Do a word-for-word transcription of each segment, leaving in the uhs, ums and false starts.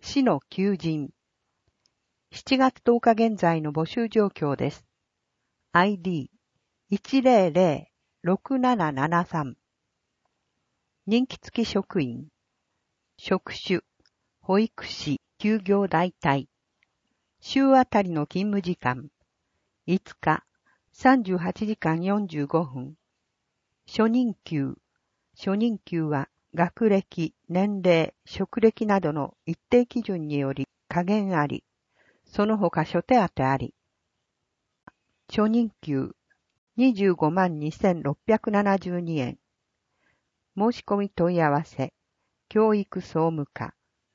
市の求人。しちがつとおか現在の募集状況です。アイディーいちゼロゼロろくななななさん。任期付き職員。職種、保育士、休業代替。週あたりの勤務時間。いつか、さんじゅうはちじかんよんじゅうごふん。初任給。初任給は学歴、年齢、職歴などの一定基準により下限あり、その他諸手当あり。初任給にじゅうごまんにせんろっぴゃくななじゅうにえん。申し込み問い合わせ、教育総務課。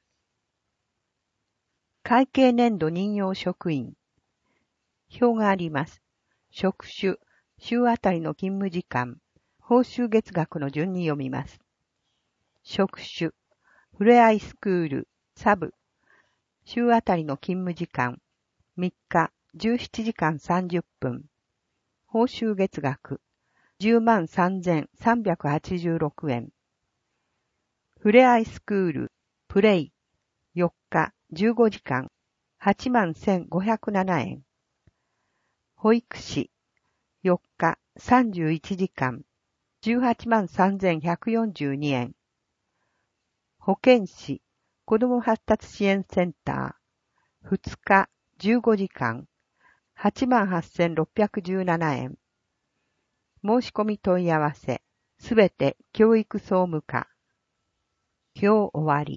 会計年度任用職員。表があります。職種、週あたりの勤務時間、報酬月額の順に読みます。職種、ふれあいスクール、サブ。週あたりの勤務時間、みっか、じゅうしちじかんさんじゅっぷん。報酬月額、じゅうまんさんぜんさんびゃくはちじゅうろくえん。ふれあいスクール、プレイ、よっか、じゅうごじかん、はちまんせんごひゃくななえん。保育士、よっか、さんじゅういちじかん、じゅうはちまんさんぜんひゃくよんじゅうにえん。保健師、子ども発達支援センター、ふつか、じゅうごじかん、はちまんはっせんろっぴゃくじゅうななえん。申し込み問い合わせ、すべて教育総務課。表終わり。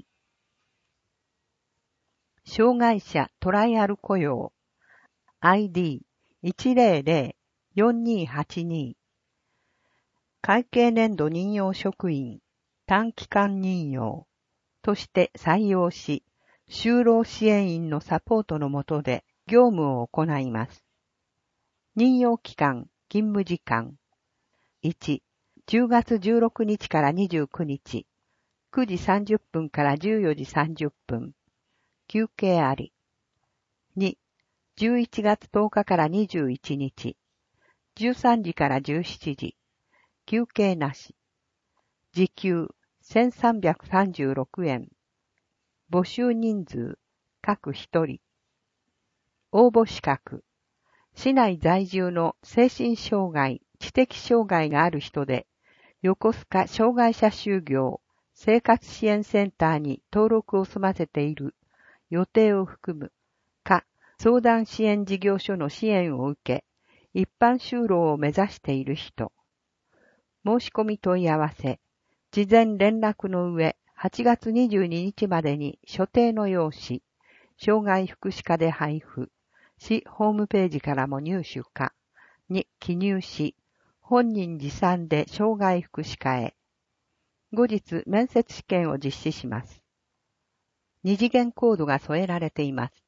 障害者トライアル雇用。アイディーいちゼロゼロよんにーはちに。会計年度任用職員、短期間任用として採用し、就労支援員のサポートの下で業務を行います。任用期間、勤務時間。いち、じゅうがつじゅうろくにちからにじゅうくにち、くじさんじゅっぷんからじゅうよじさんじゅっぷん、休憩あり。に、じゅういちがつとおかからにじゅういちにち、じゅうさんじからじゅうしちじ、休憩なし。時給せんさんびゃくさんじゅうろくえん。募集人数、各一人。応募資格。市内在住の精神障害、知的障害がある人で、横須賀障害者就業生活支援センターに登録を済ませている予定を含む、か相談支援事業所の支援を受け、一般就労を目指している人。申し込み問い合わせ、事前連絡の上、はちがつにじゅうににちまでに所定の用紙、障害福祉課で配布、市ホームページからも入手か、に記入し、本人持参で障害福祉課へ。後日面接試験を実施します。二次元コードが添えられています。